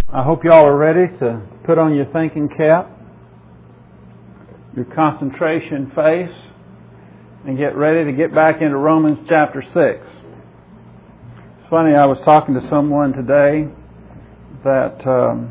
I hope you all are ready to put on your thinking cap, your concentration face, and get ready to get back into Romans chapter 6. It's funny, I was talking to someone today that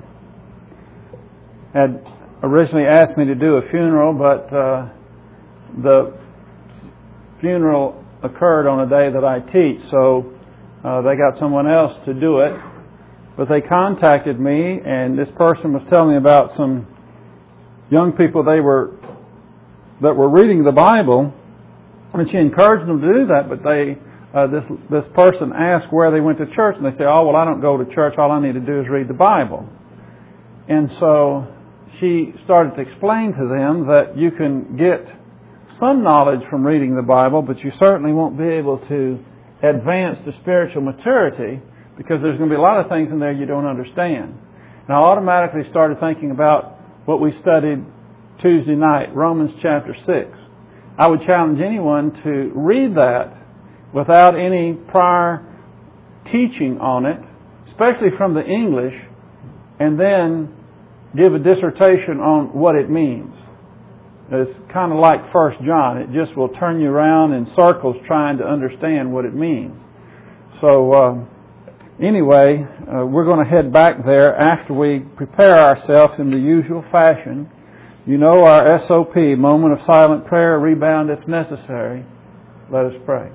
had originally asked me to do a funeral, but the funeral occurred on a day that I teach, so they got someone else to do it. But they contacted me, and this person was telling me about some young people that were reading the Bible, and she encouraged them to do that. But this person asked where they went to church, and they say, "Oh, well, I don't go to church. All I need to do is read the Bible." And so she started to explain to them that you can get some knowledge from reading the Bible, but you certainly won't be able to advance to spiritual maturity, because there's going to be a lot of things in there you don't understand. And I automatically started thinking about what we studied Tuesday night, Romans chapter 6. I would challenge anyone to read that without any prior teaching on it, especially from the English, and then give a dissertation on what it means. It's kind of like 1 John. It just will turn you around in circles trying to understand what it means. So, anyway, we're going to head back there after we prepare ourselves in the usual fashion. You know our SOP, moment of silent prayer, rebound if necessary. Let us pray.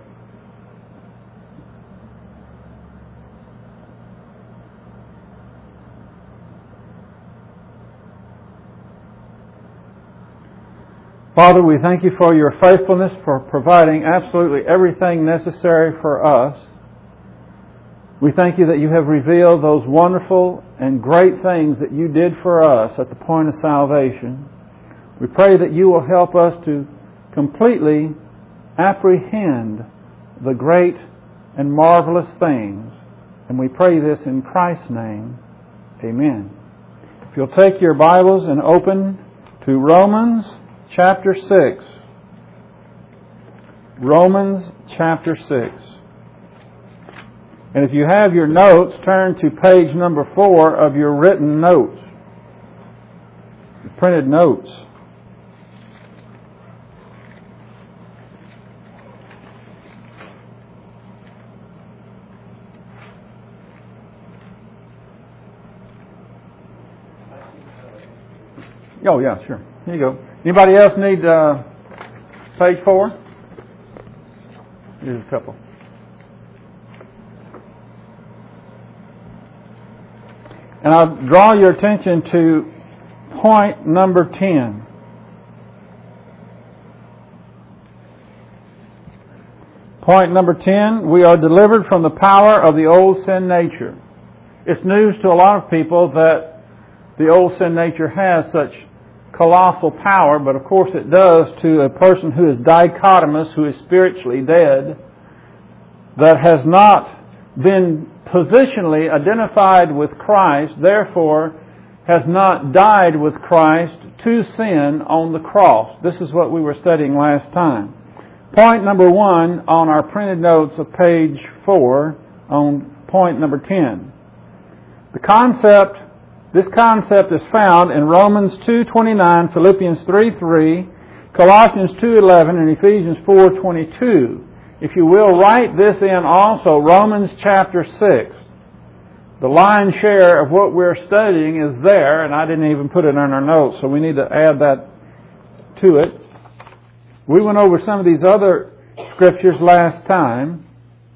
Father, we thank you for your faithfulness, for providing absolutely everything necessary for us. We thank you that you have revealed those wonderful and great things that you did for us at the point of salvation. We pray that you will help us to completely apprehend the great and marvelous things. And we pray this in Christ's name. Amen. If you'll take your Bibles and open to Romans chapter 6. Romans chapter 6. And if you have your notes, turn to page number 4 of your written notes, your printed notes. Oh, yeah, sure. Here you go. Anybody else need page 4? Here's a couple. And I'll draw your attention to point number 10. Point number 10, we are delivered from the power of the old sin nature. It's news to a lot of people that the old sin nature has such colossal power, but of course it does to a person who is dichotomous, who is spiritually dead, that has not been positionally identified with Christ, therefore has not died with Christ to sin on the cross. This is what we were studying last time. Point number 1 on our printed notes of page 4 on point number 10. This concept is found in Romans 2:29, Philippians 3:3, Colossians 2:11, and Ephesians 4:22. If you will, write this in also, Romans chapter 6. The lion's share of what we're studying is there, and I didn't even put it in our notes, so we need to add that to it. We went over some of these other scriptures last time,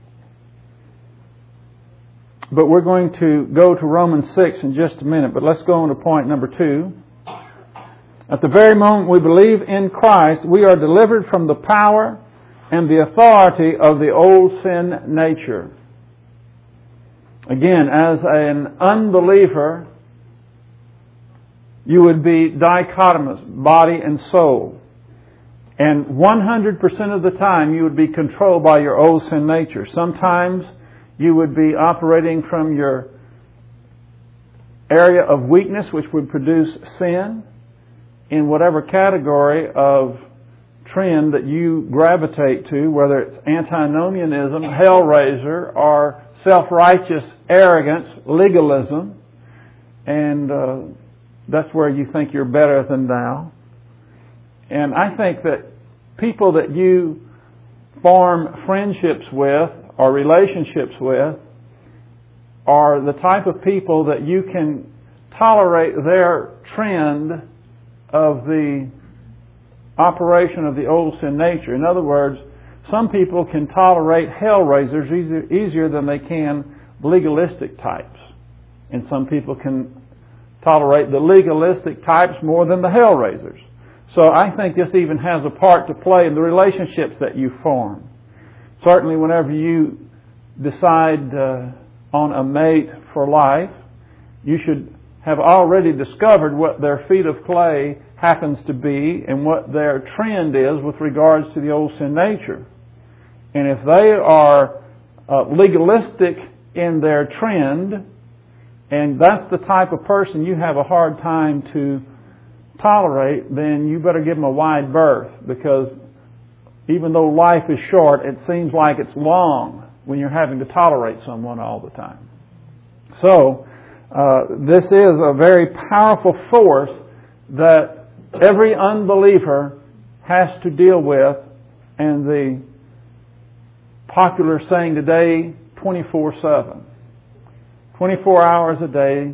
but we're going to go to Romans 6 in just a minute. But let's go on to point number 2. At the very moment we believe in Christ, we are delivered from the power and the authority of the old sin nature. Again, as an unbeliever, you would be dichotomous, body and soul. And 100% of the time you would be controlled by your old sin nature. Sometimes you would be operating from your area of weakness, which would produce sin, in whatever category of trend that you gravitate to, whether it's antinomianism, hellraiser, or self-righteous arrogance, legalism. and that's where you think you're better than thou. And I think that people that you form friendships with or relationships with are the type of people that you can tolerate their trend of the operation of the old sin nature. In other words, some people can tolerate hell-raisers easier than they can legalistic types. And some people can tolerate the legalistic types more than the hell-raisers. So I think this even has a part to play in the relationships that you form. Certainly whenever you decide on a mate for life, you should have already discovered what their feet of clay happens to be and what their trend is with regards to the old sin nature. And if they are legalistic in their trend, and that's the type of person you have a hard time to tolerate, then you better give them a wide berth, because even though life is short, it seems like it's long when you're having to tolerate someone all the time. So, this is a very powerful force that every unbeliever has to deal with, and the popular saying today, 24/7. 24 hours a day,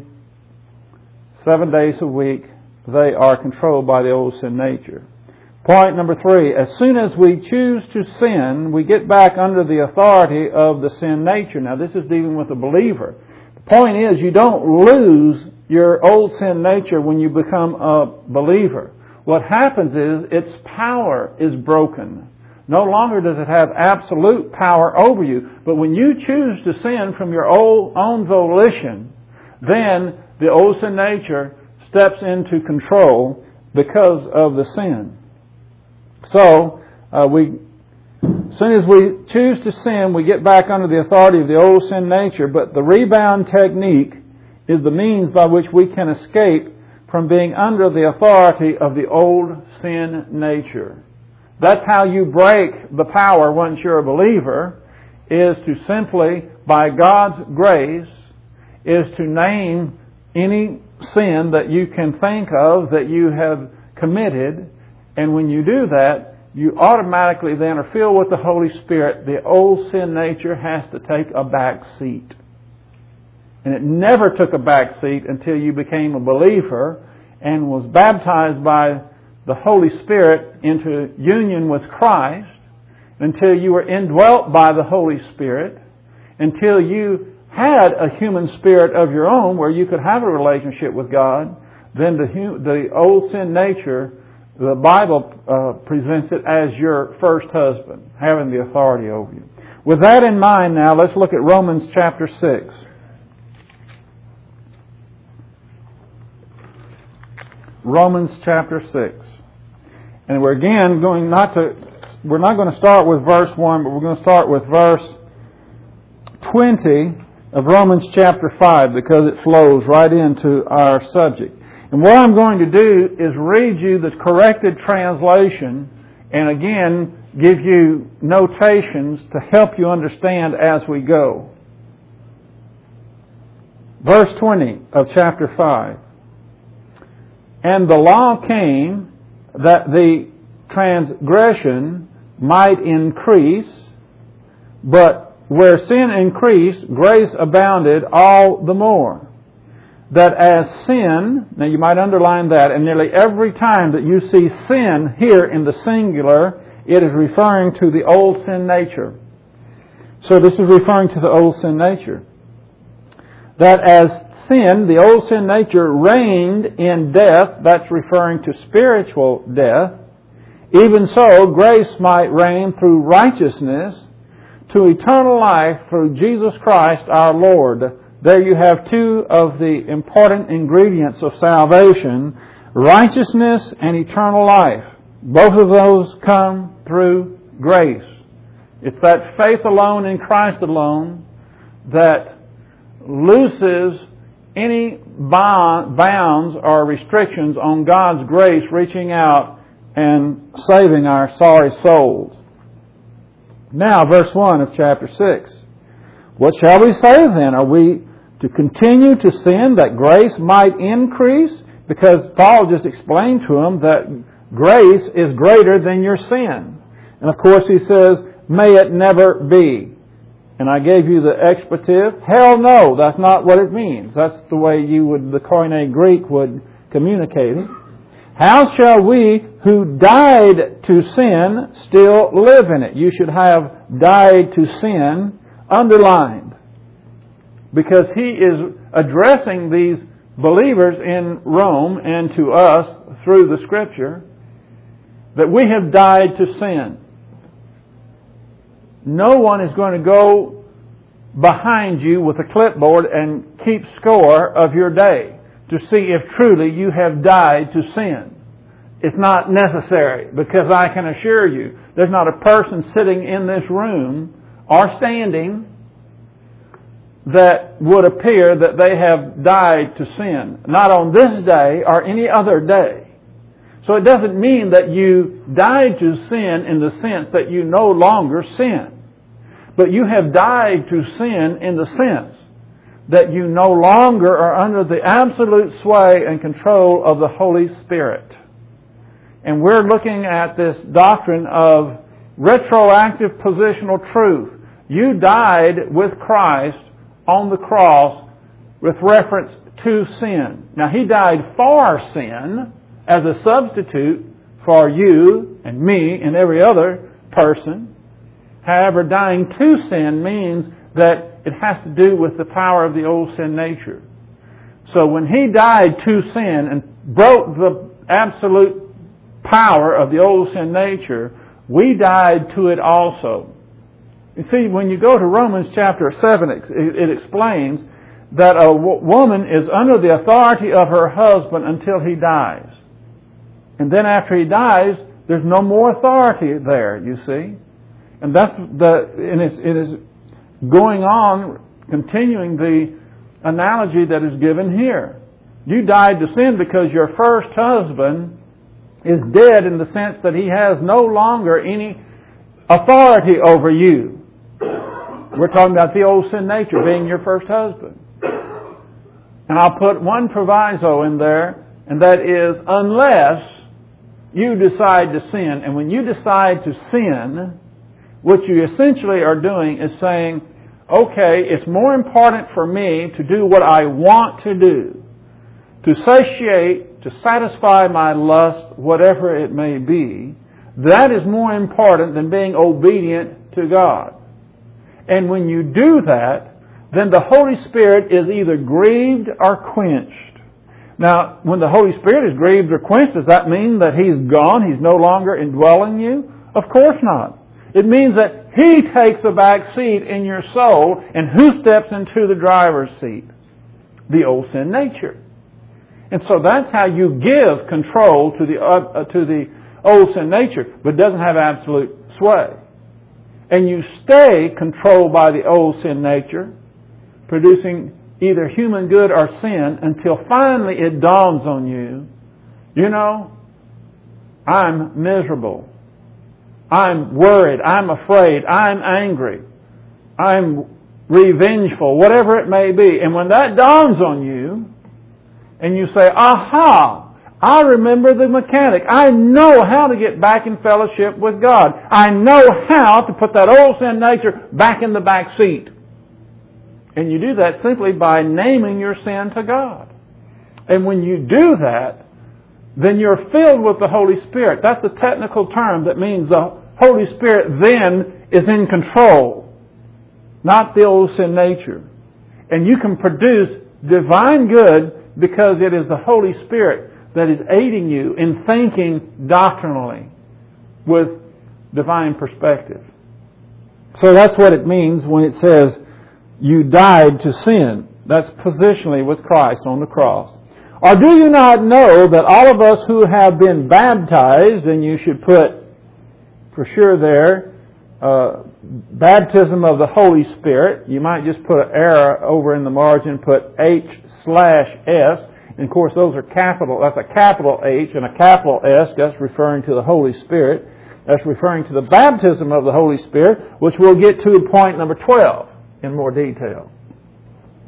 7 days a week, they are controlled by the old sin nature. Point number 3, as soon as we choose to sin, we get back under the authority of the sin nature. Now this is dealing with a believer. The point is, you don't lose your old sin nature when you become a believer. What happens is, its power is broken. No longer does it have absolute power over you. But when you choose to sin from your own volition, then the old sin nature steps into control because of the sin. So, as soon as we choose to sin, we get back under the authority of the old sin nature. But the rebound technique is the means by which we can escape from being under the authority of the old sin nature. That's how you break the power once you're a believer, is to simply, by God's grace, is to name any sin that you can think of that you have committed. And when you do that, you automatically then are filled with the Holy Spirit. The old sin nature has to take a back seat. And it never took a back seat until you became a believer and was baptized by the Holy Spirit into union with Christ, until you were indwelt by the Holy Spirit, until you had a human spirit of your own where you could have a relationship with God. Then the old sin nature, the Bible presents it as your first husband, having the authority over you. With that in mind now, let's look at Romans chapter 6. Romans chapter 6. And we're again we're not going to start with verse 1, but we're going to start with verse 20 of Romans chapter 5, because it flows right into our subject. And what I'm going to do is read you the corrected translation, and again give you notations to help you understand as we go. Verse 20 of chapter 5. And the law came that the transgression might increase, but where sin increased, grace abounded all the more. That as sin, now you might underline that, and nearly every time that you see sin here in the singular, it is referring to the old sin nature. So this is referring to the old sin nature. That as sin, the old sin nature, reigned in death, that's referring to spiritual death, even so grace might reign through righteousness to eternal life through Jesus Christ our Lord. There you have two of the important ingredients of salvation, righteousness and eternal life. Both of those come through grace. It's that faith alone in Christ alone that looses any bounds or restrictions on God's grace reaching out and saving our sorry souls. Now, verse 1 of chapter 6. What shall we say then? Are we to continue to sin that grace might increase? Because Paul just explained to them that grace is greater than your sin. And of course he says, may it never be. And I gave you the expletive. Hell no, that's not what it means. That's the way the Koine Greek would communicate it. How shall we who died to sin still live in it? You should have died to sin underlined. Because he is addressing these believers in Rome and to us through the Scripture that we have died to sin. No one is going to go behind you with a clipboard and keep score of your day to see if truly you have died to sin. It's not necessary, because I can assure you there's not a person sitting in this room or standing that would appear that they have died to sin. Not on this day or any other day. So it doesn't mean that you died to sin in the sense that you no longer sin. But you have died to sin in the sense that you no longer are under the absolute sway and control of the Holy Spirit. And we're looking at this doctrine of retroactive positional truth. You died with Christ on the cross with reference to sin. Now, He died for sin as a substitute for you and me and every other person. However, dying to sin means that it has to do with the power of the old sin nature. So when He died to sin and broke the absolute power of the old sin nature, we died to it also. You see, when you go to Romans chapter 7, it explains that a woman is under the authority of her husband until he dies. And then after he dies, there's no more authority there, you see. And it is going on, continuing the analogy that is given here. You died to sin because your first husband is dead in the sense that he has no longer any authority over you. We're talking about the old sin nature being your first husband. And I'll put one proviso in there, and that is unless you decide to sin. And when you decide to sin, what you essentially are doing is saying, okay, it's more important for me to do what I want to do, to satiate, to satisfy my lust, whatever it may be. That is more important than being obedient to God. And when you do that, then the Holy Spirit is either grieved or quenched. Now, when the Holy Spirit is grieved or quenched, does that mean that He's gone? He's no longer indwelling you? Of course not. It means that He takes a back seat in your soul, and who steps into the driver's seat? The old sin nature. And so that's how you give control to the old sin nature, but it doesn't have absolute sway. And you stay controlled by the old sin nature, producing either human good or sin, until finally it dawns on you, you know, I'm miserable. I'm worried. I'm afraid. I'm angry. I'm revengeful, whatever it may be. And when that dawns on you, and you say, aha, I remember the mechanic. I know how to get back in fellowship with God. I know how to put that old sin nature back in the back seat. And you do that simply by naming your sin to God. And when you do that, then you're filled with the Holy Spirit. That's the technical term that means the Holy Spirit then is in control, not the old sin nature. And you can produce divine good because it is the Holy Spirit that is aiding you in thinking doctrinally with divine perspective. So that's what it means when it says you died to sin. That's positionally with Christ on the cross. Or do you not know that all of us who have been baptized, and you should put for sure there, baptism of the Holy Spirit. You might just put an error over in the margin, put H/S. And of course those are capital, that's a capital H and a capital S, that's referring to the Holy Spirit. That's referring to the baptism of the Holy Spirit, which we'll get to in point number 12 in more detail.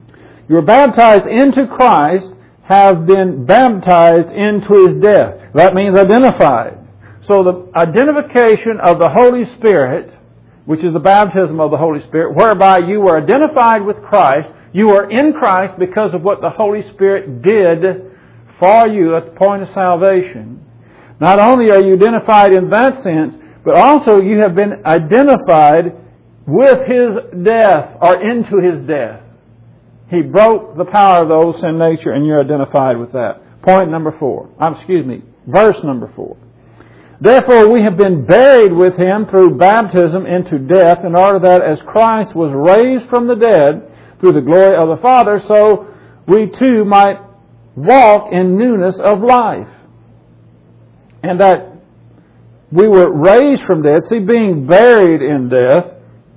You were baptized into Christ, have been baptized into His death. That means identified. So the identification of the Holy Spirit, which is the baptism of the Holy Spirit, whereby you were identified with Christ, you are in Christ because of what the Holy Spirit did for you at the point of salvation. Not only are you identified in that sense, but also you have been identified with His death or into His death. He broke the power of the old sin nature, and you're identified with that. Point number 4. Verse number 4. Therefore we have been buried with Him through baptism into death, in order that as Christ was raised from the dead through the glory of the Father, so we too might walk in newness of life. And that we were raised from death. See, being buried in death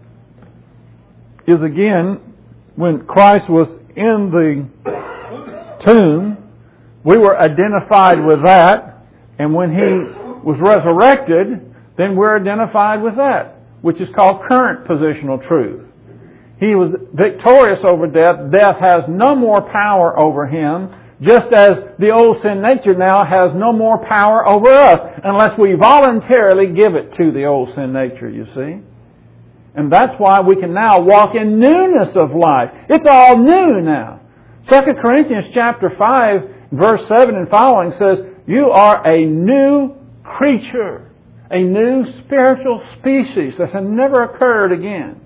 is again, when Christ was in the tomb, we were identified with that. And when He was resurrected, then we're identified with that, which is called current positional truth. He was victorious over death. Death has no more power over Him, just as the old sin nature now has no more power over us, unless we voluntarily give it to the old sin nature, you see. And that's why we can now walk in newness of life. It's all new now. 2 Corinthians chapter 5, verse 7 and following says, you are a new creature, a new spiritual species that has never occurred again.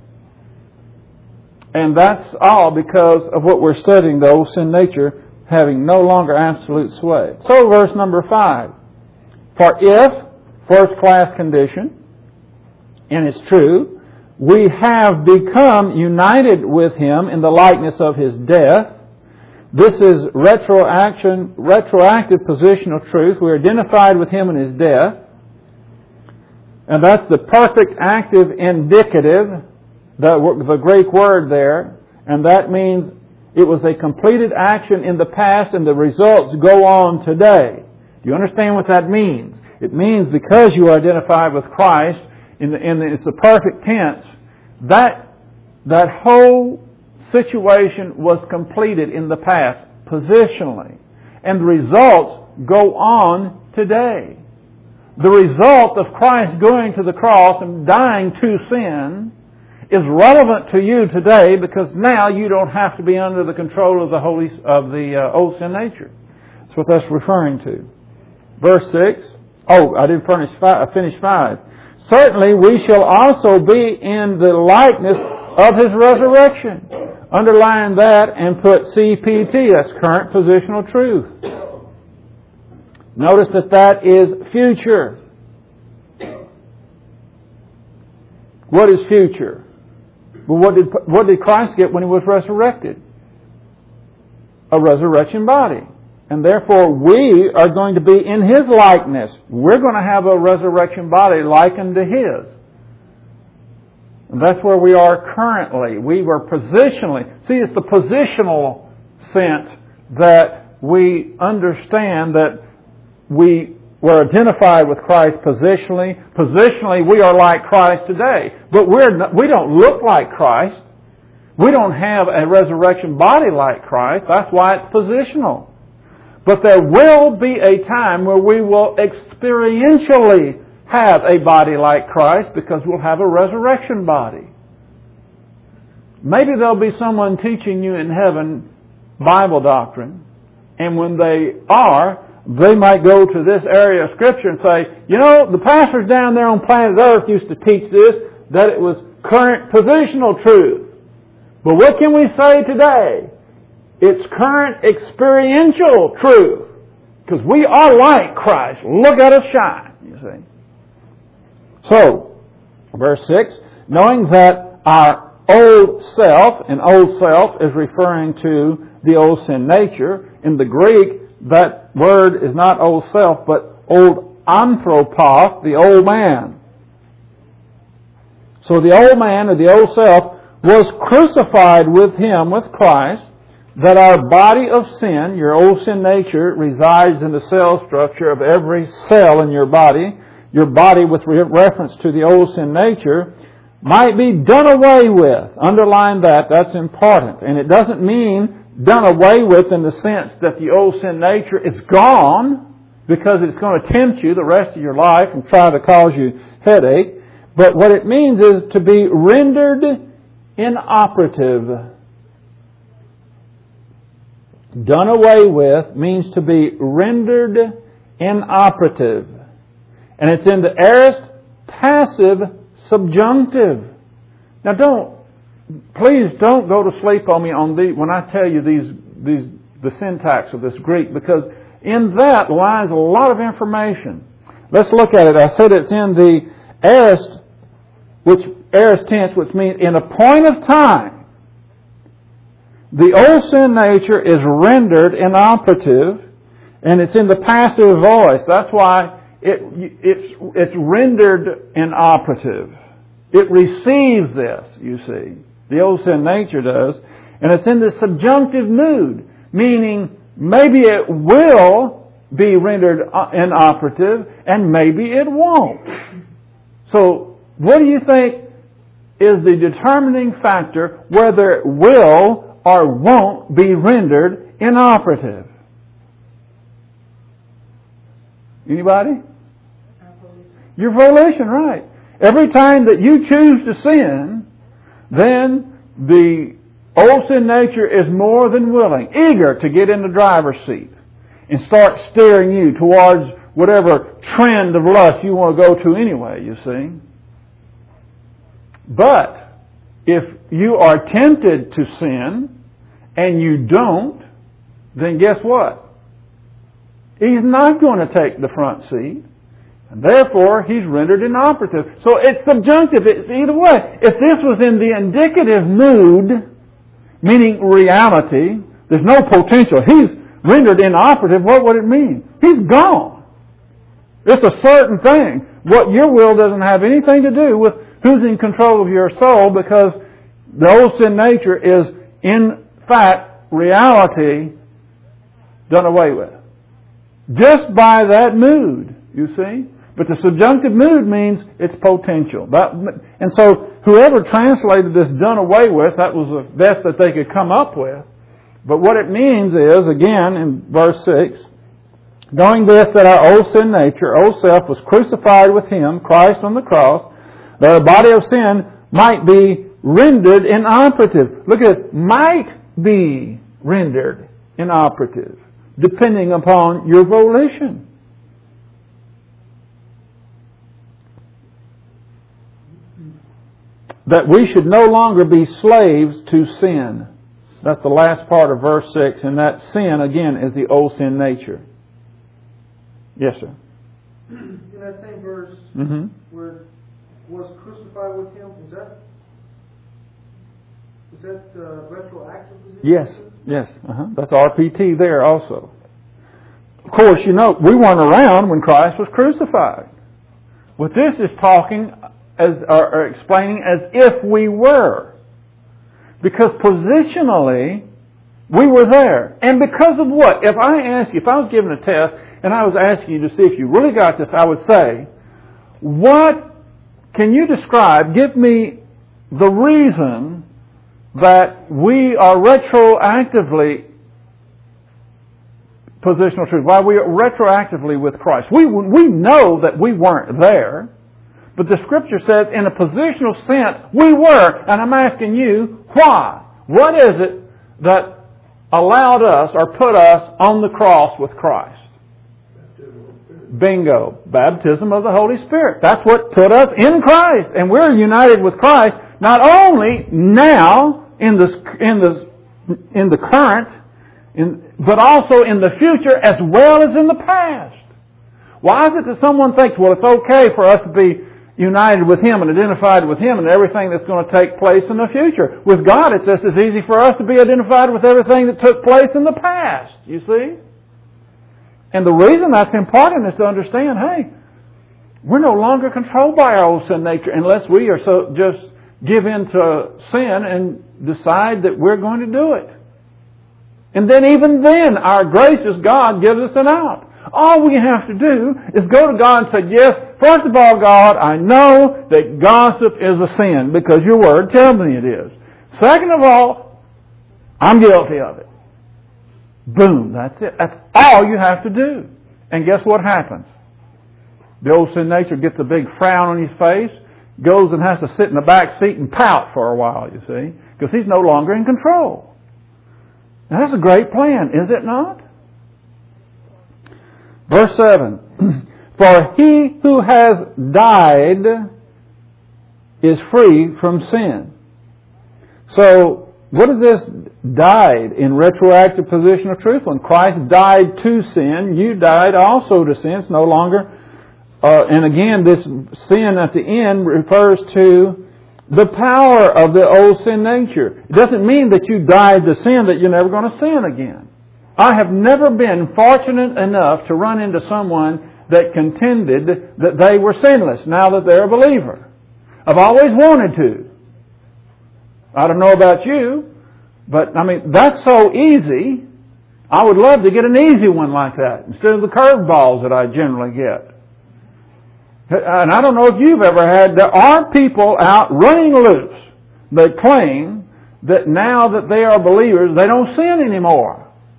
And that's all because of what we're studying, the old sin nature having no longer absolute sway. So verse number 5. For if, first class condition, and it's true, we have become united with Him in the likeness of His death. This is retroactive positional truth. We're identified with Him in His death. And that's the perfect active indicative, the Greek word there. And that means it was a completed action in the past and the results go on today. Do you understand what that means? It means because you are identified with Christ, it's the perfect tense, that whole situation was completed in the past, positionally. And the results go on today. The result of Christ going to the cross and dying to sin is relevant to you today because now you don't have to be under the control of the old sin nature. That's what that's referring to. Verse 6. Oh, I didn't finish 5. Certainly we shall also be in the likeness of His resurrection. Underline that and put CPT. That's current positional truth. Notice that is future. What is future? Well, what did Christ get when He was resurrected? A resurrection body. And therefore we are going to be in His likeness. We're going to have a resurrection body likened to His. And that's where we are currently. We were positionally. See, it's the positional sense that we understand that we were identified with Christ positionally. Positionally, we are like Christ today. But we don't look like Christ. We don't have a resurrection body like Christ. That's why it's positional. But there will be a time where we will experientially have a body like Christ because we'll have a resurrection body. Maybe there'll be someone teaching you in heaven Bible doctrine, and when they are, they might go to this area of Scripture and say, you know, the pastors down there on planet Earth used to teach this, that it was current positional truth. But what can we say today? It's current experiential truth. Because we are like Christ. Look at us shine, you see. So, verse 6, knowing that our old self, and old self is referring to the old sin nature. In the Greek, that word is not old self, but old anthropos, the old man. So the old man, or the old self, was crucified with Him, with Christ, that our body of sin, your old sin nature, resides in the cell structure of every cell in your body with reference to the old sin nature, might be done away with. Underline that, that's important. And it doesn't mean done away with in the sense that the old sin nature is gone because it's going to tempt you the rest of your life and try to cause you headache. But what it means is to be rendered inoperative. Done away with means to be rendered inoperative. And it's in the aorist passive subjunctive. Now please don't go to sleep on me when I tell you the syntax of this Greek, because in that lies a lot of information. Let's look at it. I said it's in the aorist tense, which means in a point of time. The old sin nature is rendered inoperative, and it's in the passive voice. That's why it's rendered inoperative. It receives this, you see. The old sin nature does. And it's in the subjunctive mood, meaning maybe it will be rendered inoperative and maybe it won't. So what do you think is the determining factor whether it will or won't be rendered inoperative? Anybody? Your volition, right. Every time that you choose to sin, then the old sin nature is more than willing, eager to get in the driver's seat and start steering you towards whatever trend of lust you want to go to anyway, you see. But if you are tempted to sin and you don't, then guess what? He's not going to take the front seat. And therefore, he's rendered inoperative. So it's subjunctive. It's either way. If this was in the indicative mood, meaning reality, there's no potential. He's rendered inoperative. What would it mean? He's gone. It's a certain thing. What your will doesn't have anything to do with who's in control of your soul, because the old sin nature is, in fact, reality done away with. Just by that mood, you see. But the subjunctive mood means it's potential. And so whoever translated this done away with, that was the best that they could come up with. But what it means is, again, in verse 6, knowing this, that our old sin nature, old self, was crucified with Him, Christ on the cross, that our body of sin might be rendered inoperative. Look at it, might be rendered inoperative, depending upon your volition. That we should no longer be slaves to sin. That's the last part of verse 6. And that sin, again, is the old sin nature. Yes, sir. In that same verse, where it was crucified with Him, is that retroactive? Yes. That's RPT there also. Of course, you know, we weren't around when Christ was crucified. What this is talking or explaining as if we were. Because positionally, we were there. And because of what? If I was given a test and I was asking you to see if you really got this, I would say, what can you describe, give me the reason that we are retroactively positional truth, why we are retroactively with Christ. We know that we weren't there. But the Scripture says, in a positional sense, we were. And I'm asking you, why? What is it that allowed us or put us on the cross with Christ? Bingo. Baptism of the Holy Spirit. That's what put us in Christ. And we're united with Christ, not only now, in the current, but also in the future as well as in the past. Why is it that someone thinks, well, it's okay for us to be united with Him and identified with Him and everything that's going to take place in the future? With God, it's just as easy for us to be identified with everything that took place in the past, you see? And the reason that's important is to understand, hey, we're no longer controlled by our old sin nature unless we are so just give in to sin and decide that we're going to do it. And then even then, our gracious God gives us an out. All we have to do is go to God and say, yes, first of all, God, I know that gossip is a sin because your Word tells me it is. Second of all, I'm guilty of it. Boom, that's it. That's all you have to do. And guess what happens? The old sin nature gets a big frown on his face, goes and has to sit in the back seat and pout for a while, you see, because he's no longer in control. Now, that's a great plan, is it not? Verse 7, for he who has died is free from sin. So, what is this died in retroactive position of truth? When Christ died to sin, you died also to sin. It's no longer, and again, this sin at the end refers to the power of the old sin nature. It doesn't mean that you died to sin, that you're never going to sin again. I have never been fortunate enough to run into someone that contended that they were sinless now that they're a believer. I've always wanted to. I don't know about you, but I mean, that's so easy. I would love to get an easy one like that instead of the curveballs that I generally get. And I don't know if you've ever had, there are people out running loose that claim that now that they are believers, they don't sin anymore.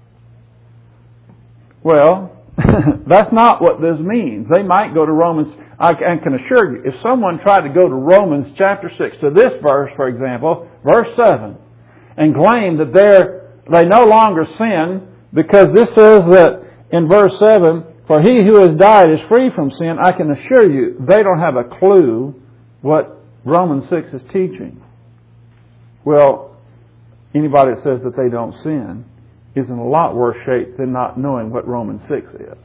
Well, that's not what this means. They might go to Romans, I can assure you, if someone tried to go to Romans chapter 6, to this verse, for example, verse 7, and claim that they no longer sin, because this says that in verse 7, for he who has died is free from sin, I can assure you, they don't have a clue what Romans 6 is teaching. Well, anybody that says that they don't sin is in a lot worse shape than not knowing what Romans 6 is.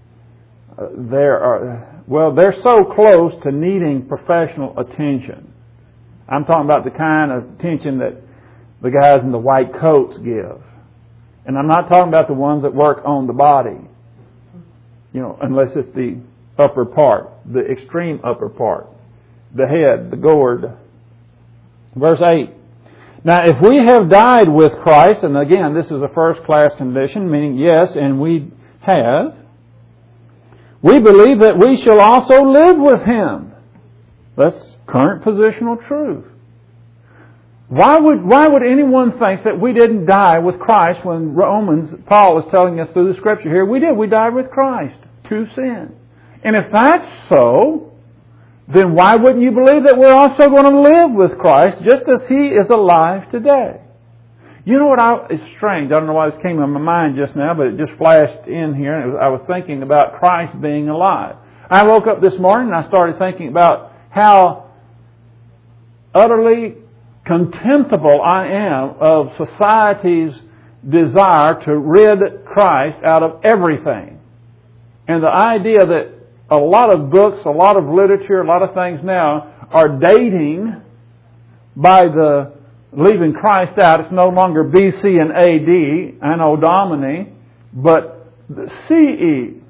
They're so close to needing professional attention. I'm talking about the kind of attention that the guys in the white coats give. And I'm not talking about the ones that work on the body. You know, unless it's the upper part, the extreme upper part, the head, the gourd. Verse 8. Now, if we have died with Christ, and again, this is a first-class condition, meaning yes, and we have, we believe that we shall also live with Him. That's current positional truth. Why would anyone think that we didn't die with Christ when Paul is telling us through the Scripture here, we did. We died with Christ to sin. And if that's so, then why wouldn't you believe that we're also going to live with Christ just as He is alive today? You know what it's strange. I don't know why this came in my mind just now, but it just flashed in here. And I was thinking about Christ being alive. I woke up this morning and I started thinking about how utterly contemptible I am of society's desire to rid Christ out of everything. And the idea that a lot of books, a lot of literature, a lot of things now are dating by the leaving Christ out. It's no longer BC and AD, Anno Domini, but CE.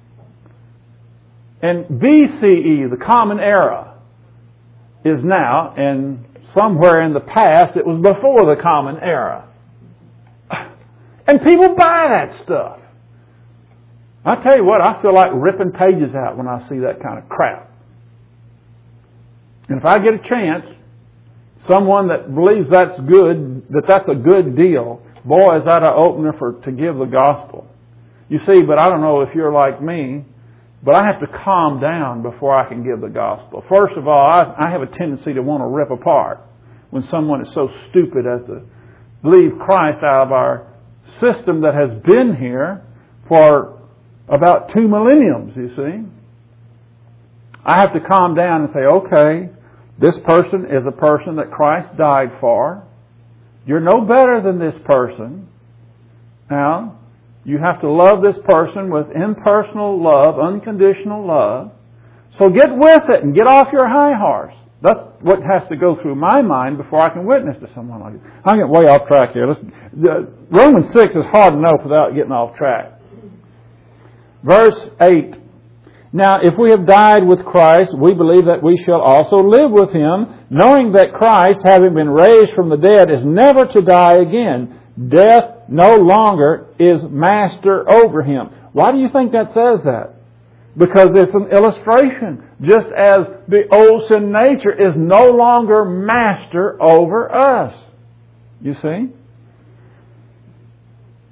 And BCE, the Common Era, is now, and somewhere in the past it was before the Common Era. And people buy that stuff. I tell you what, I feel like ripping pages out when I see that kind of crap. And if I get a chance, someone that believes that's good, that's a good deal, boy, is that an opener to give the gospel. You see, but I don't know if you're like me, but I have to calm down before I can give the gospel. First of all, I have a tendency to want to rip apart when someone is so stupid as to leave Christ out of our system that has been here for about 2 millenniums, you see. I have to calm down and say, okay, this person is a person that Christ died for. You're no better than this person. Now, you have to love this person with impersonal love, unconditional love. So get with it and get off your high horse. That's what has to go through my mind before I can witness to someone like this. I'm getting way off track here. Romans 6 is hard enough without getting off track. Verse 8. Now, if we have died with Christ, we believe that we shall also live with Him, knowing that Christ, having been raised from the dead, is never to die again. Death no longer is master over Him. Why do you think that says that? Because it's an illustration. Just as the old sin nature is no longer master over us. You see?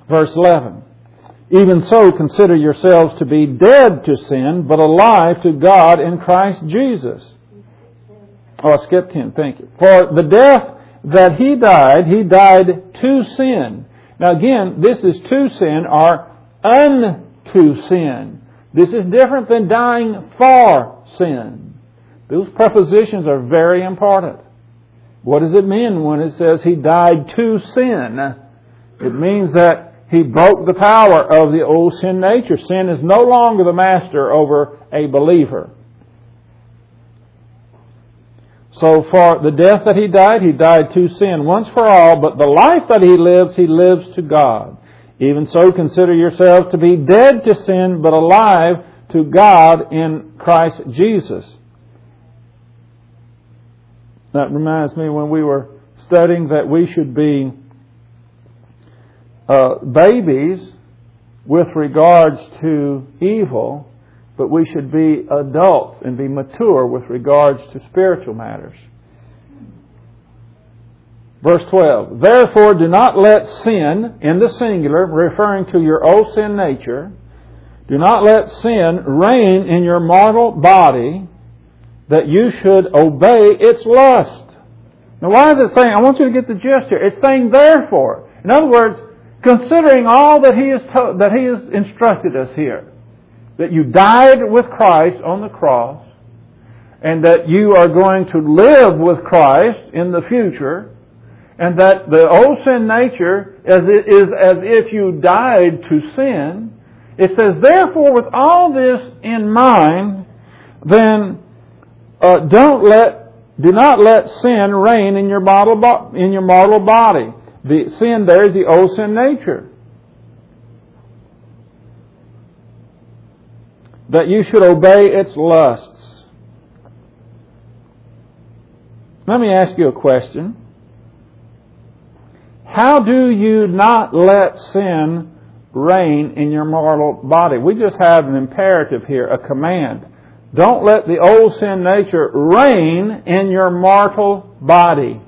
Verse 11. Even so, consider yourselves to be dead to sin, but alive to God in Christ Jesus. Oh, I skipped 10, thank you. For the death that He died to sin. Now again, this is to sin or unto sin. This is different than dying for sin. Those prepositions are very important. What does it mean when it says He died to sin? It means that He broke the power of the old sin nature. Sin is no longer the master over a believer. So for the death that He died to sin once for all, but the life that He lives to God. Even so, consider yourselves to be dead to sin, but alive to God in Christ Jesus. That reminds me when we were studying that we should be babies with regards to evil, but we should be adults and be mature with regards to spiritual matters. Verse 12, therefore do not let sin, in the singular, referring to your old sin nature, do not let sin reign in your mortal body, that you should obey its lust. Now why is it saying, I want you to get the gist here, it's saying therefore. In other words, considering all that He has instructed us here, that you died with Christ on the cross, and that you are going to live with Christ in the future, and that the old sin nature is as if you died to sin, it says, therefore, with all this in mind, then do not let sin reign in your mortal body. The sin there is the old sin nature. That you should obey its lusts. Let me ask you a question. How do you not let sin reign in your mortal body? We just have an imperative here, a command. Don't let the old sin nature reign in your mortal body.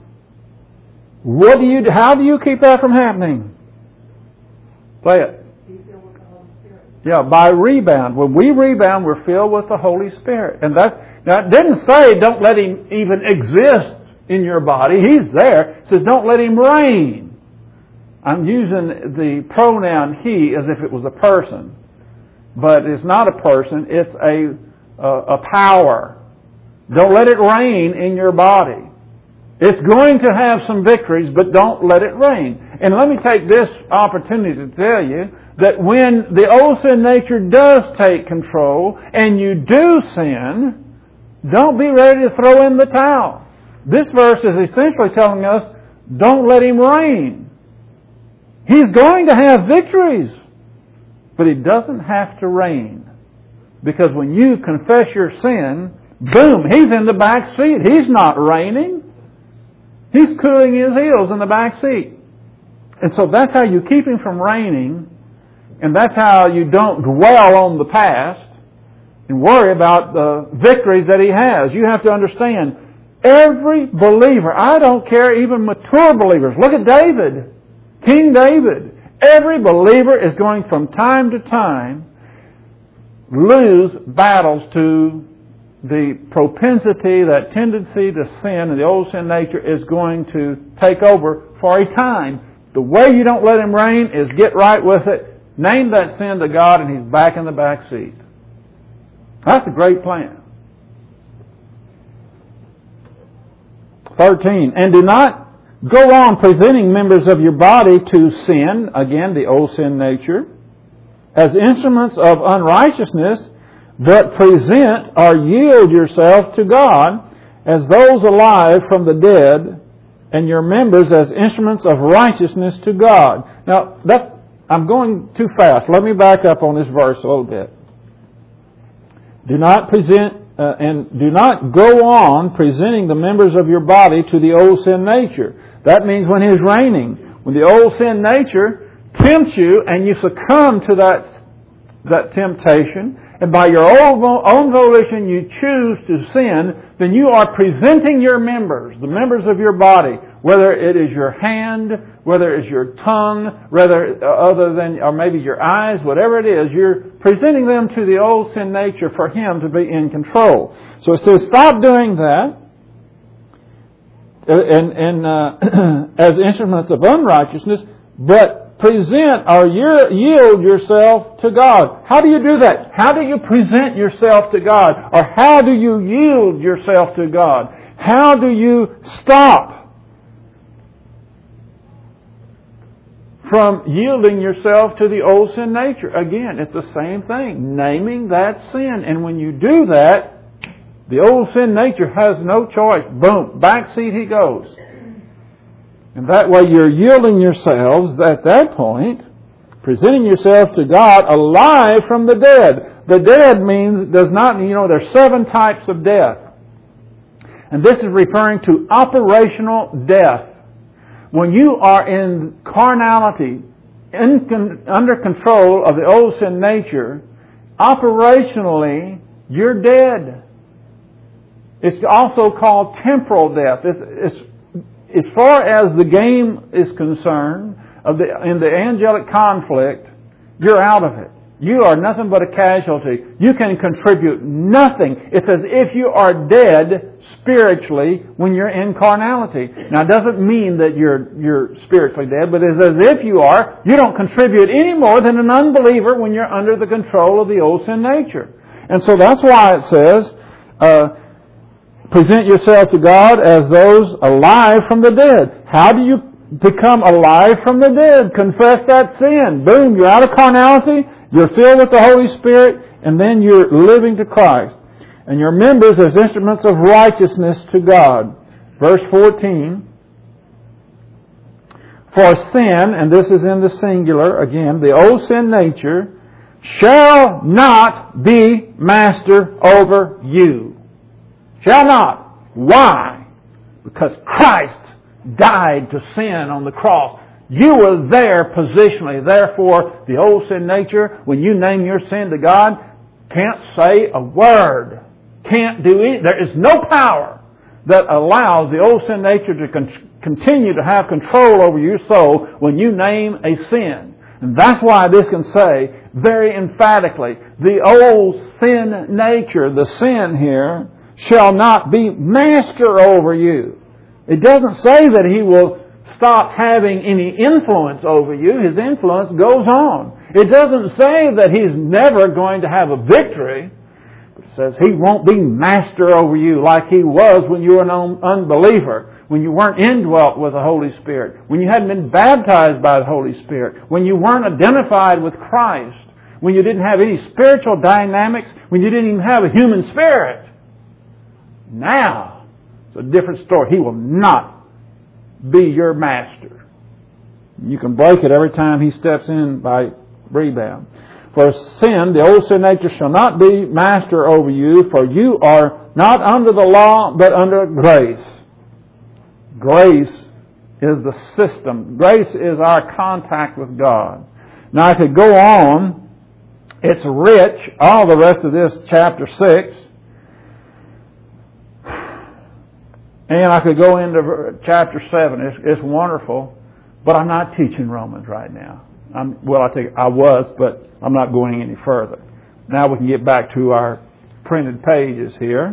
How do you keep that from happening? Say it. Yeah, by rebound. When we rebound, we're filled with the Holy Spirit. And now it didn't say don't let Him even exist in your body. He's there. It says don't let Him reign. I'm using the pronoun He as if it was a person. But it's not a person. It's a power. Don't let it reign in your body. It's going to have some victories, but don't let it reign. And let me take this opportunity to tell you that when the old sin nature does take control and you do sin, don't be ready to throw in the towel. This verse is essentially telling us, don't let Him reign. He's going to have victories, but He doesn't have to reign. Because when you confess your sin, boom, He's in the back seat. He's not reigning. He's cooling His heels in the back seat. And so that's how you keep Him from reigning, and that's how you don't dwell on the past and worry about the victories that He has. You have to understand, every believer, I don't care, even mature believers, look at David, King David. Every believer is going from time to time lose battles to the propensity, that tendency to sin, and the old sin nature is going to take over for a time. The way you don't let Him reign is get right with it, name that sin to God, and He's back in the back seat. That's a great plan. 13. And do not go on presenting members of your body to sin, again the old sin nature, as instruments of unrighteousness, but present or yield yourself to God as those alive from the dead, and your members as instruments of righteousness to God. Now, I'm going too fast. Let me back up on this verse a little bit. Do not go on presenting the members of your body to the old sin nature. That means when He's reigning, when the old sin nature tempts you and you succumb to that temptation, and by your own volition you choose to sin, then you are presenting your members, the members of your body, whether it is your hand, whether it's your tongue, or maybe your eyes, whatever it is, you're presenting them to the old sin nature for Him to be in control. So it says, stop doing that as instruments of unrighteousness, but present or yield yourself to God. How do you do that? How do you present yourself to God? Or how do you yield yourself to God? How do you stop from yielding yourself to the old sin nature? Again, it's the same thing. Naming that sin. And when you do that, the old sin nature has no choice. Boom, backseat he goes. And that way you're yielding yourselves at that point, presenting yourselves to God alive from the dead. The dead there's 7 types of death. And this is referring to operational death. When you are in carnality, under control of the old sin nature, operationally, you're dead. It's also called temporal death. As far as the game is concerned, in the angelic conflict, you're out of it. You are nothing but a casualty. You can contribute nothing. It's as if you are dead spiritually when you're in carnality. Now, it doesn't mean that you're spiritually dead, but it's as if you are. You don't contribute any more than an unbeliever when you're under the control of the old sin nature. And so that's why it says, present yourself to God as those alive from the dead. How do you become alive from the dead? Confess that sin. Boom, you're out of carnality. You're filled with the Holy Spirit, and then you're living to Christ. And your members as instruments of righteousness to God. Verse 14. For sin, and this is in the singular, again, the old sin nature, shall not be master over you. Shall not. Why? Because Christ died to sin on the cross. You were there positionally. Therefore, the old sin nature, when you name your sin to God, can't say a word. Can't do it. There is no power that allows the old sin nature to continue to have control over your soul when you name a sin. And that's why this can say very emphatically, the old sin nature, the sin here, shall not be master over you. It doesn't say that he will stop having any influence over you. His influence goes on. It doesn't say that he's never going to have a victory. It says he won't be master over you like he was when you were an unbeliever, when you weren't indwelt with the Holy Spirit, when you hadn't been baptized by the Holy Spirit, when you weren't identified with Christ, when you didn't have any spiritual dynamics, when you didn't even have a human spirit. Now, it's a different story. He will not be your master. You can break it every time he steps in by rebound. For sin, the old sin nature shall not be master over you, for you are not under the law, but under grace. Grace is the system. Grace is our contact with God. Now I could go on. It's rich, all the rest of this chapter 6. And I could go into chapter 7. It's wonderful, but I'm not teaching Romans right now. I was, but I'm not going any further. Now we can get back to our printed pages here.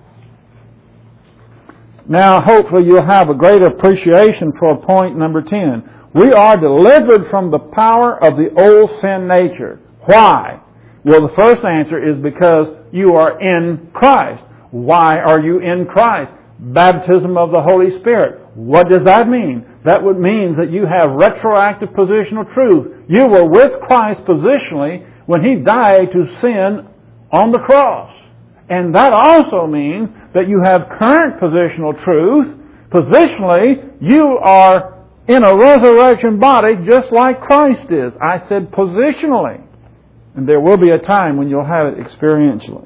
Now, hopefully you'll have a great appreciation for point number 10. We are delivered from the power of the old sin nature. Why? Well, the first answer is because you are in Christ. Why are you in Christ? Baptism of the Holy Spirit. What does that mean? That would mean that you have retroactive positional truth. You were with Christ positionally when He died to sin on the cross. And that also means that you have current positional truth. Positionally, you are in a resurrection body just like Christ is. I said positionally. And there will be a time when you'll have it experientially.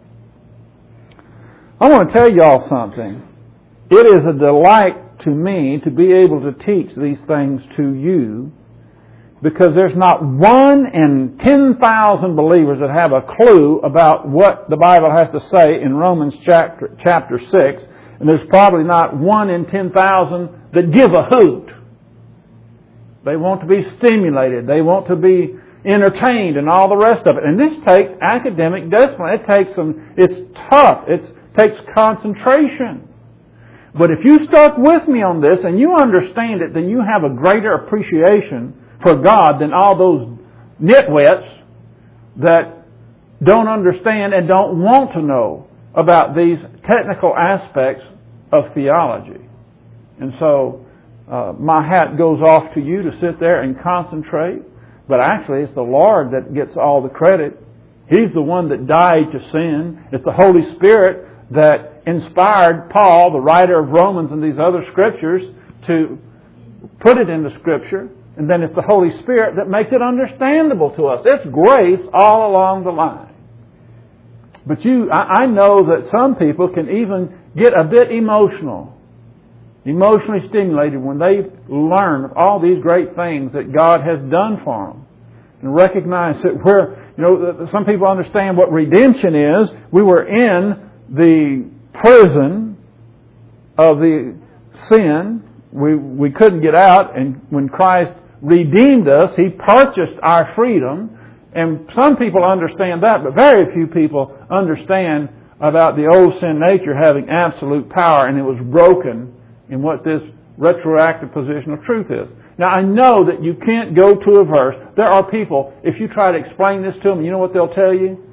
I want to tell you all something. It is a delight to me to be able to teach these things to you, because there's not 1 in 10,000 believers that have a clue about what the Bible has to say in Romans chapter 6, and there's probably not 1 in 10,000 that give a hoot. They want to be stimulated. They want to be entertained and all the rest of it. And this takes academic discipline. It's tough. It takes concentration. But if you stuck with me on this and you understand it, then you have a greater appreciation for God than all those nitwits that don't understand and don't want to know about these technical aspects of theology. And so my hat goes off to you to sit there and concentrate. But actually it's the Lord that gets all the credit. He's the one that died to sin. It's the Holy Spirit that inspired Paul, the writer of Romans and these other scriptures, to put it into Scripture. And then it's the Holy Spirit that makes it understandable to us. It's grace all along the line. But I know that some people can even get a bit emotionally stimulated when they learn of all these great things that God has done for them. And recognize that some people understand what redemption is. We were in the prison of the sin. We couldn't get out, and when Christ redeemed us, He purchased our freedom. And some people understand that, but very few people understand about the old sin nature having absolute power, and it was broken in what this retroactive position of truth is. Now, I know that you can't go to a verse. There are people, if you try to explain this to them, you know what they'll tell you?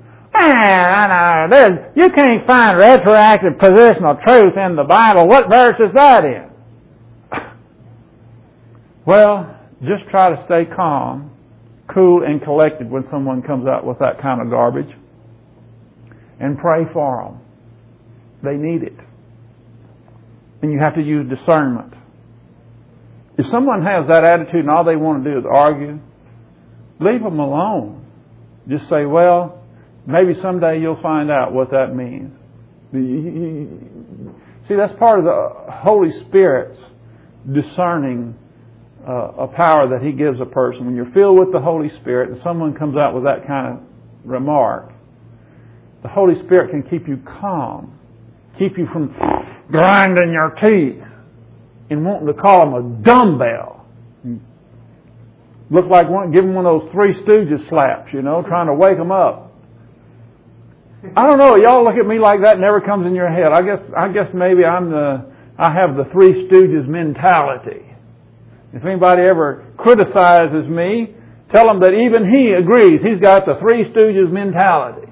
You can't find retroactive positional truth in the Bible. What verse is that in? Well, just try to stay calm, cool, and collected when someone comes out with that kind of garbage. And pray for them. They need it. And you have to use discernment. If someone has that attitude and all they want to do is argue, leave them alone. Just say, well, maybe someday you'll find out what that means. See, that's part of the Holy Spirit's discerning a power that He gives a person. When you're filled with the Holy Spirit and someone comes out with that kind of remark, the Holy Spirit can keep you calm, keep you from grinding your teeth and wanting to call them a dumbbell. Look like give them one of those Three Stooges slaps, trying to wake them up. I don't know. Y'all look at me like that never comes in your head. I guess maybe I have the Three Stooges mentality. If anybody ever criticizes me, tell them that even he agrees. He's got the Three Stooges mentality.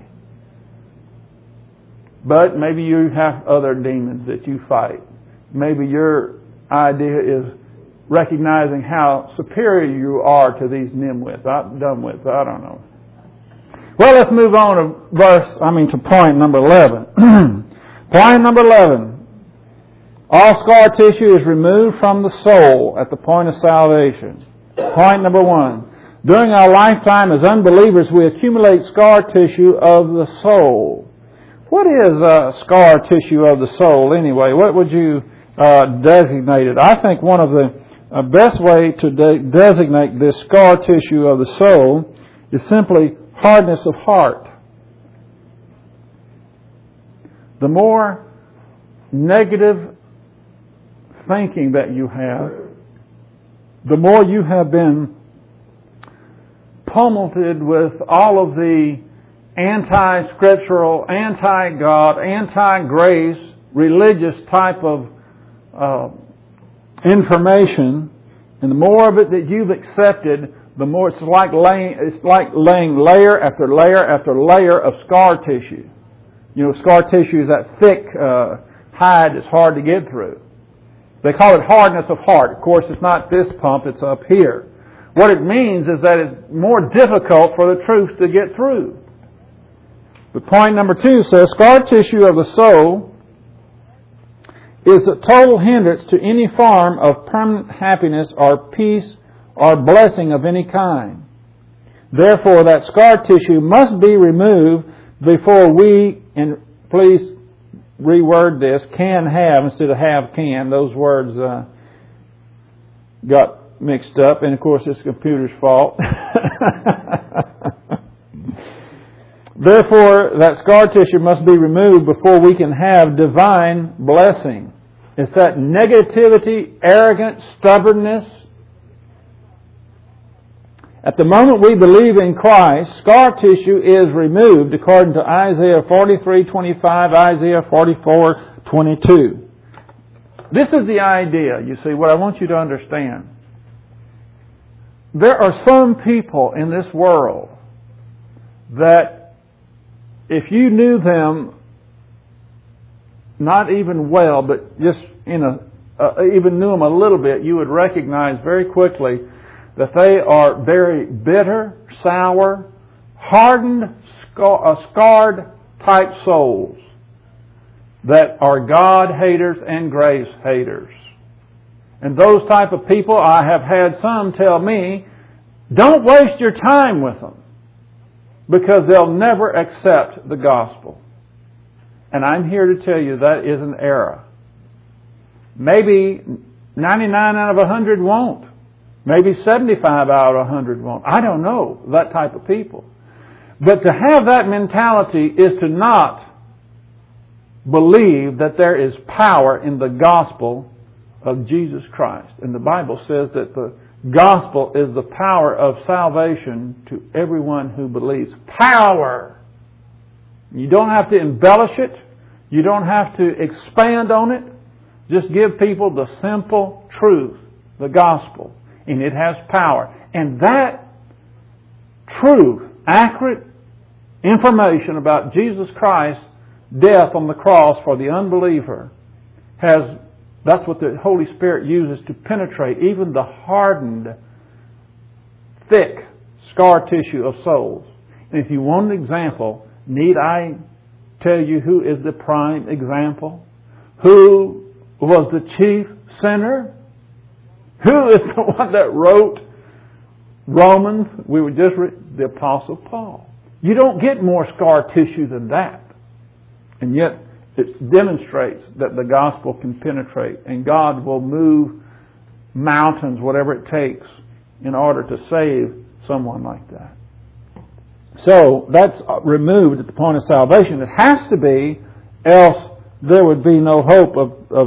But maybe you have other demons that you fight. Maybe your idea is recognizing how superior you are to these nimwits. I don't know. Well, let's move on to point number 11. Point number 11. All scar tissue is removed from the soul at the point of salvation. Point number 1. During our lifetime as unbelievers, we accumulate scar tissue of the soul. What is scar tissue of the soul anyway? What would you designate it? I think one of the best way to designate this scar tissue of the soul is simply hardness of heart. The more negative thinking that you have, the more you have been pummeled with all of the anti-scriptural, anti-God, anti-grace, religious type of information, and the more of it that you've accepted, the more it's like laying layer after layer after layer of scar tissue. Scar tissue is that thick hide that's hard to get through. They call it hardness of heart. Of course, it's not this pump, it's up here. What it means is that it's more difficult for the truth to get through. But point number 2 says, scar tissue of the soul is a total hindrance to any form of permanent happiness or peace or blessing of any kind. Therefore, that scar tissue must be removed before we, and please reword this, can have instead of have can. Those words got mixed up, and of course it's the computer's fault. Therefore, that scar tissue must be removed before we can have divine blessing. It's that negativity, arrogance, stubbornness. At the moment we believe in Christ, scar tissue is removed according to Isaiah 43:25, Isaiah 44:22. This is the idea, you see, what I want you to understand. There are some people in this world that if you knew them not even well, but just even knew them a little bit, you would recognize very quickly that they are very bitter, sour, hardened, scarred type souls that are God haters and grace haters. And those type of people, I have had some tell me, don't waste your time with them because they'll never accept the gospel. And I'm here to tell you that is an error. Maybe 99 out of 100 won't. Maybe 75 out of 100 won't. I don't know, that type of people. But to have that mentality is to not believe that there is power in the gospel of Jesus Christ. And the Bible says that the gospel is the power of salvation to everyone who believes. Power! You don't have to embellish it. You don't have to expand on it. Just give people the simple truth, the gospel. And it has power. And that truth, accurate information about Jesus Christ's death on the cross for the unbeliever, that's what the Holy Spirit uses to penetrate even the hardened, thick scar tissue of souls. And if you want an example, need I tell you who is the prime example? Who was the chief sinner? Who is the one that wrote Romans? The Apostle Paul. You don't get more scar tissue than that. And yet it demonstrates that the gospel can penetrate and God will move mountains, whatever it takes, in order to save someone like that. So that's removed at the point of salvation. It has to be, else there would be no hope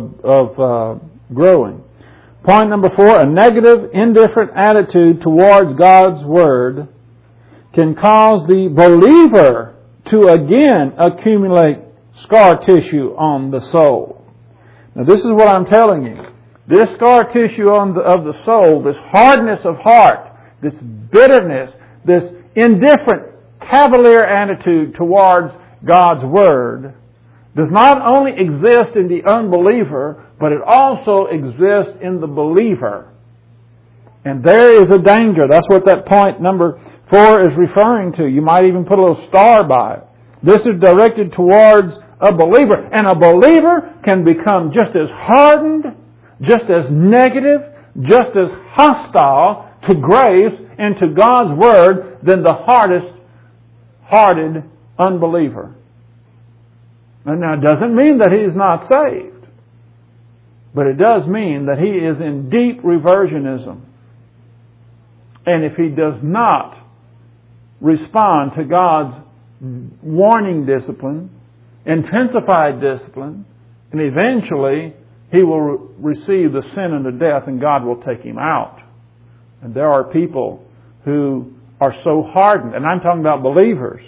of growing. Point number 4, a negative, indifferent attitude towards God's Word can cause the believer to again accumulate scar tissue on the soul. Now this is what I'm telling you. This scar tissue of the soul, this hardness of heart, this bitterness, this indifferent, cavalier attitude towards God's Word does not only exist in the unbeliever, but it also exists in the believer. And there is a danger. That's what that point number 4 is referring to. You might even put a little star by it. This is directed towards a believer. And a believer can become just as hardened, just as negative, just as hostile to grace and to God's Word than the hardest-hearted unbeliever. And now it doesn't mean that he is not saved. But it does mean that he is in deep reversionism. And if he does not respond to God's warning discipline, intensified discipline, and eventually he will receive the sin and the death and God will take him out. And there are people who are so hardened, and I'm talking about believers,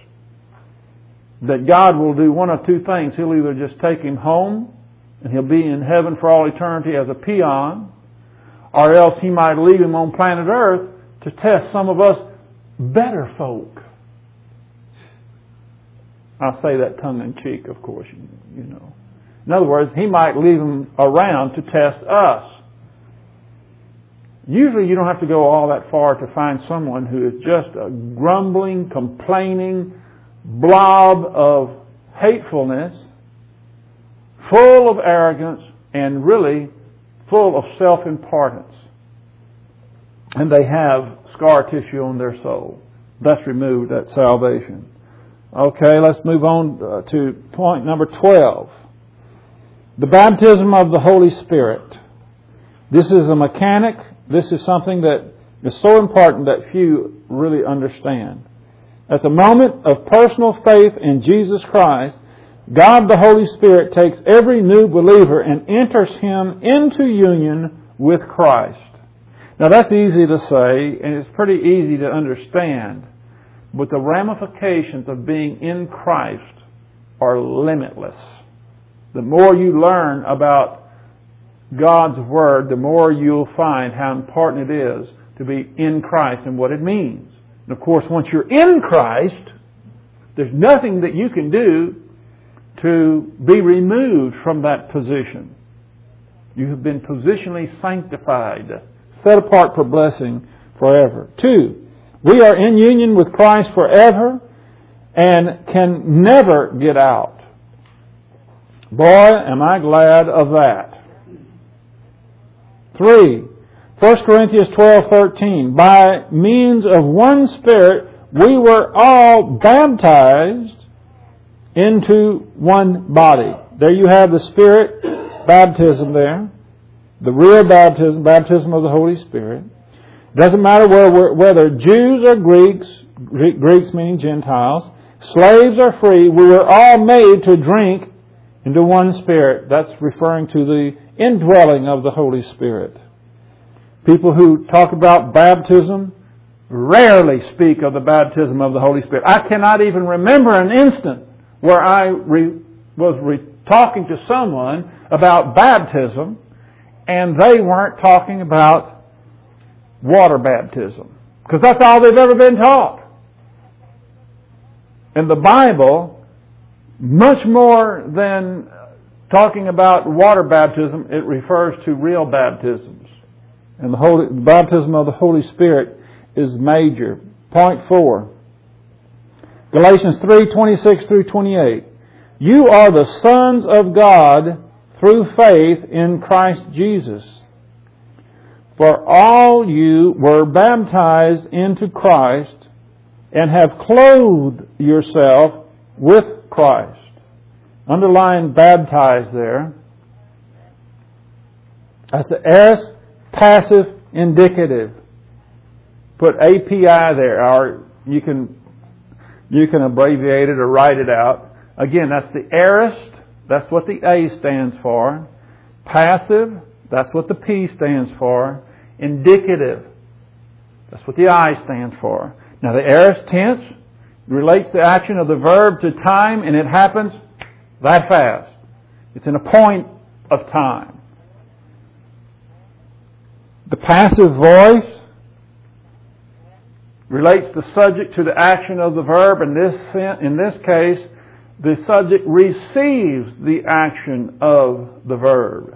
that God will do one of two things. He'll either just take him home and he'll be in heaven for all eternity as a peon, or else he might leave him on planet Earth to test some of us better folk. I say that tongue-in-cheek, of course, you know. In other words, he might leave him around to test us. Usually you don't have to go all that far to find someone who is just a grumbling, complaining blob of hatefulness, full of arrogance, and really full of self-importance. And they have scar tissue on their soul. That's removed at salvation. Okay, let's move on to point number 12. The baptism of the Holy Spirit. This is a mechanic. This is something that is so important that few really understand. At the moment of personal faith in Jesus Christ, God the Holy Spirit takes every new believer and enters him into union with Christ. Now that's easy to say, and it's pretty easy to understand, but the ramifications of being in Christ are limitless. The more you learn about God's Word, the more you'll find how important it is to be in Christ and what it means. And of course, once you're in Christ, there's nothing that you can do to be removed from that position. You have been positionally sanctified, set apart for blessing forever. 2, we are in union with Christ forever and can never get out. Boy, am I glad of that. 3, 1 Corinthians 12:13. By means of one Spirit, we were all baptized into one body. There you have the Spirit baptism there. The real baptism, baptism of the Holy Spirit. It doesn't matter whether Jews or Greeks, Greeks meaning Gentiles, slaves or free, we were all made to drink into one Spirit. That's referring to the indwelling of the Holy Spirit. People who talk about baptism rarely speak of the baptism of the Holy Spirit. I cannot even remember an instant where I was talking to someone about baptism and they weren't talking about water baptism. Because that's all they've ever been taught. In the Bible, much more than talking about water baptism, it refers to real baptisms. And the baptism of the Holy Spirit is major. Point 4. Galatians 3:26 through 28. You are the sons of God through faith in Christ Jesus. For all you were baptized into Christ and have clothed yourself with Christ. Underline baptized there. That's the S, passive indicative. Put API there, or you can abbreviate it or write it out. Again, that's the aorist. That's what the A stands for. Passive. That's what the P stands for. Indicative. That's what the I stands for. Now, the aorist tense relates the action of the verb to time, and it happens that fast. It's in a point of time. The passive voice relates the subject to the action of the verb. In this case, the subject receives the action of the verb.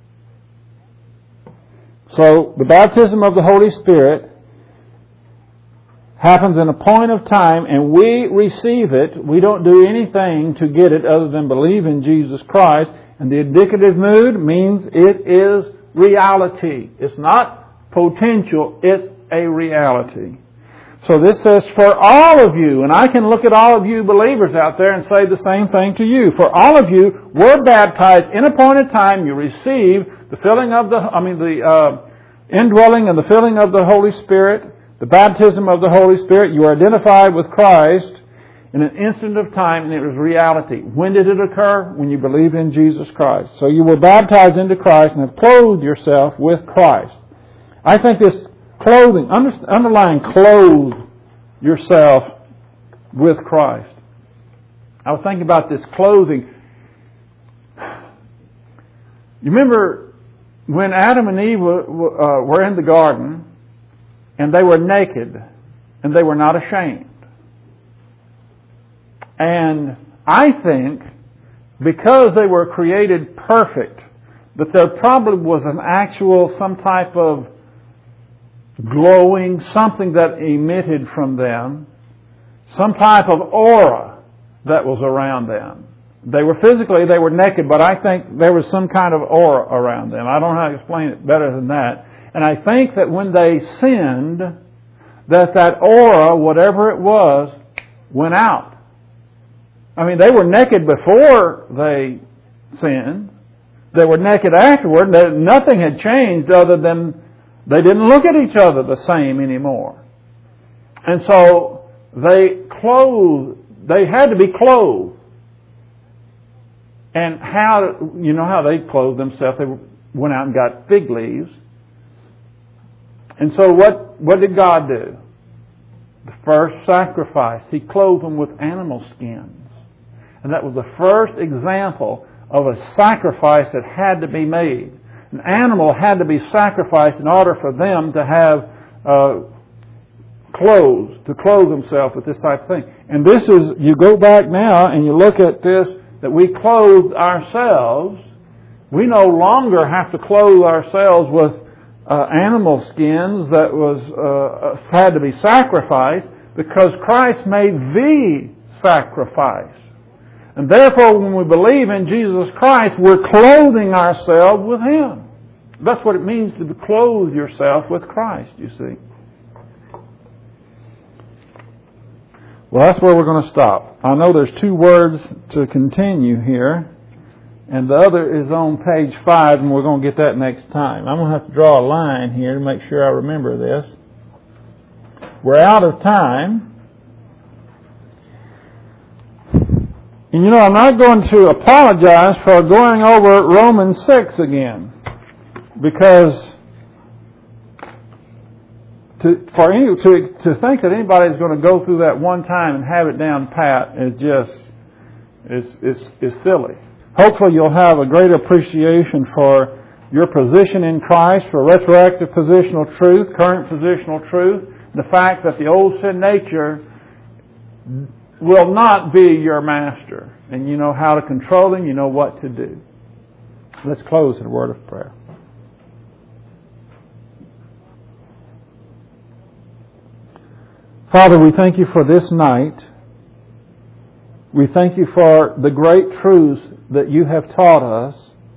So, the baptism of the Holy Spirit happens in a point of time, and we receive it. We don't do anything to get it other than believe in Jesus Christ. And the indicative mood means it is reality. It's not potential, it's a reality. So this says, for all of you, and I can look at all of you believers out there and say the same thing to you. For all of you were baptized in a point of time. You receive the filling of the indwelling and the filling of the Holy Spirit, the baptism of the Holy Spirit. You are identified with Christ in an instant of time, and it was reality. When did it occur? When you believed in Jesus Christ. So you were baptized into Christ and have clothed yourself with Christ. I think this clothing, underline clothe yourself with Christ. I was thinking about this clothing. You remember when Adam and Eve were in the garden and they were naked and they were not ashamed. And I think because they were created perfect, that there probably was some type of glowing, something that emitted from them, some type of aura that was around them. They were naked, but I think there was some kind of aura around them. I don't know how to explain it better than that. And I think that when they sinned, that aura, whatever it was, went out. I mean, they were naked before they sinned. They were naked afterward. Nothing had changed other than they didn't look at each other the same anymore. And so they had to be clothed. And you know how they clothed themselves? They went out and got fig leaves. And so what did God do? The first sacrifice, He clothed them with animal skins. And that was the first example of a sacrifice that had to be made. An animal had to be sacrificed in order for them to have clothes, to clothe themselves with this type of thing. And this is, you go back now and you look at this, that we clothed ourselves. We no longer have to clothe ourselves with animal skins that had to be sacrificed, because Christ made the sacrifice. And therefore, when we believe in Jesus Christ, we're clothing ourselves with Him. That's what it means to clothe yourself with Christ, you see. Well, that's where we're going to stop. I know there's 2 words to continue here, and the other is on page 5, and we're going to get that next time. I'm going to have to draw a line here to make sure I remember this. We're out of time. And you know, I'm not going to apologize for going over Romans 6 again, because to think that anybody's going to go through that one time and have it down pat is silly. Hopefully you'll have a great appreciation for your position in Christ, for retroactive positional truth, current positional truth, the fact that the old sin nature will not be your master. And you know how to control him, you know what to do. Let's close in a word of prayer. Father, we thank you for this night. We thank you for the great truths that you have taught us.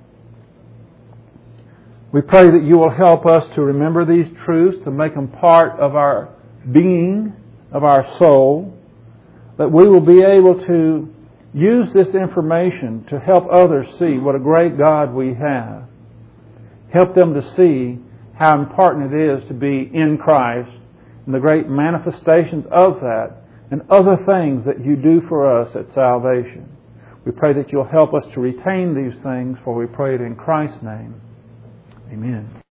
We pray that you will help us to remember these truths, to make them part of our being, of our soul, that we will be able to use this information to help others see what a great God we have. Help them to see how important it is to be in Christ and the great manifestations of that and other things that you do for us at salvation. We pray that you'll help us to retain these things, for we pray it in Christ's name. Amen.